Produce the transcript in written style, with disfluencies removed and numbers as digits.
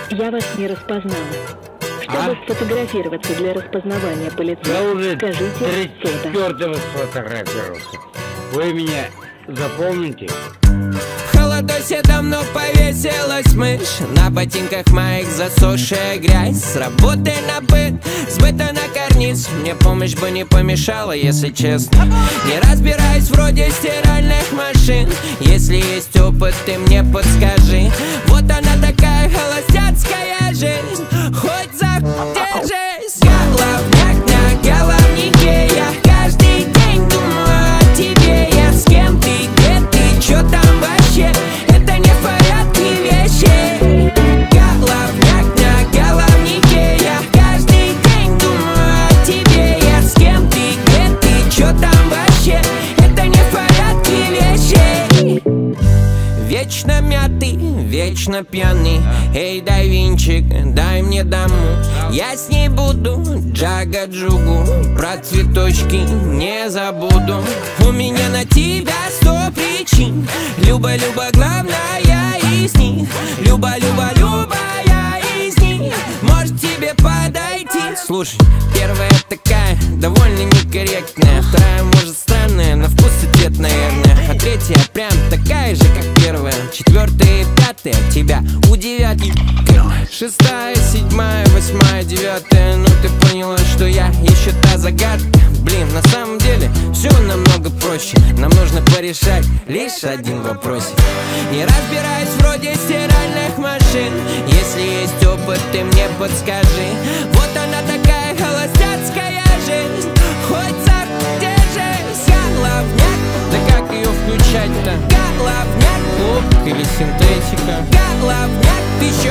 Я вас не распознала. Чтобы сфотографироваться для распознавания по лицу, Я уже скажите фото. 34-го сфотографировался. Вы меня запомните? В холодосе давно повесилась мышь. На ботинках моих засохшая грязь. С работы на быт, с быта на карниз. Мне помощь бы не помешала, если честно. Не разбираюсь вроде стиральных машин. Если есть опыт, ты мне подскажи. Вот она такая холостяцкая жизнь. Хоть держись. Головняк на головнике. Я каждый день думаю о тебе. Я с кем ты, где ты, чё там вообще? Это не в порядке вещей. Головняк на головнике. Я каждый день думаю о тебе. Я с кем ты, где ты, чё там вообще? Это не в порядке вещей. Вечно мятый, вечно пьяный. Эй, дай винчик, дай мне даму. Я с ней буду джага-джугу. Про цветочки не забуду. У меня на тебя 100 причин. Люба-люба, главная из них. Люба-люба, любая из них может тебе подойти. Слушай, первая такая довольно некорректная. Вторая может странная, на вкус и цвет, наверное. А третья прям такая же, как первая. Четвертая и пятая тебя удивят. Шестая, седьмая, восьмая, девятая. Ну ты поняла, что я еще та загадка. Блин, на самом деле все намного проще. Нам нужно порешать лишь один вопросик. Не разбираюсь вроде стиральных машин. Если есть опыт, ты мне подскажи. Вот она такая холостяцкая жизнь. Хоть держись. Головняк, да как ее включать-то? Головняк, клуб или синтетика? Головняк, ты еще